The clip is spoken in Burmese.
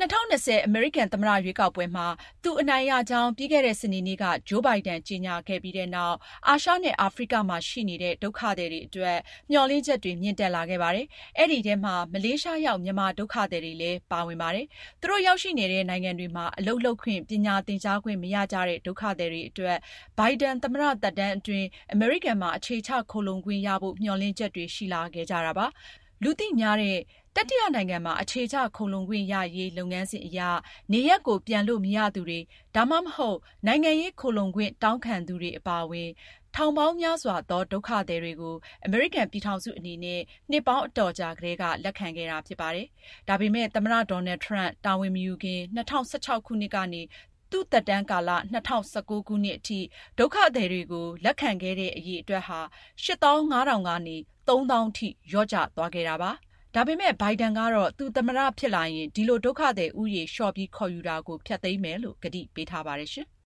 2020 အမေရိကန်သမ္မတရွေးကောက်ပွဲမှာသူအနိုင်ရကြောင်းပြီးခဲ့တဲ့စနေနေ့ကဂျိုးဘိုင်ဒန်ကြေညာခဲ့ပြီးတဲ့နောက်အာရှနဲ့အာဖရိကမှာရှိနေတဲ့ဒုက္ခသည်တွေအတွက်မျှော်လင့်ချက်တွေမြင့်တက်လာခဲ့ပါတယ်။အဲဒီထဲမှာမလေးရှားရောက်မြန်မာဒုက္ခသည်တွေလည်းပါဝင်ပါတယ်။သူတို့ရောက်ရှိနေတဲ့နိုင်ငံတွေမှာအလုပ်လုပ်ခွင့်ပညာသင်ကြားခွင့်မရကြတဲ့ဒုက္ခသည်တွေအတွက်ဘိုင်ဒန်သမ္မတသက်တမ်းအတွင်းအမေရိကန်မှာအခြေချခိုလှုံခွင့်ရဖို့မျှော်လင့်ချက်တွေရှိလာခဲ့ကြတာပါ။လူသိများတဲ့တတိယနိုင်ငံမှာအခြေချခုံလှုံခွင့်ရရေးလုပ်ငန်းစဉ်အရနေရပ်ကိုပြန်လို့မရသူတွေဒါမှမဟုတ်နိုင်ငံရေးခိုလှုံခွင့်တောင်းခံသူတွေအပါအဝင်ထောင်ပေါင်းများစွာသောဒုက္ခသည်တွေကိုအမေရိကန်ပြည်ထောင်စုအနေနဲ့နှစ်ပေါင်းအတော်ကြာကတည်းကလက်ခံခဲ့တာဖြစ်ပါတယ်။ဒါပေမဲ့သမ္မတဒေါ်နယ်ထရန့်တာဝန်မယူခင်2016ခုနှစ်ကနေသူ့သက်တမ်းကာလ2019ခုနှစ်အထိဒုက္ခသည်တွေကိုလက်ခံခဲ့တဲ့အရေအတွက်ဟာ 8,500 ကနေ 3,000 ထိလျော့ကျသွားခဲ့တာပါ။ဒါပေမဲ့ဘိုင်ဒန်ကတော့သူသမ္မတဖြစ်လာရင်ဒီလိုဒုက္ခသည်ဦးရေလျှော့ပြီးခေါ်ယူတာကိုဖျက်သိမ်းမယ်လို့ကတိပေးထားပါတယ်ရှင်။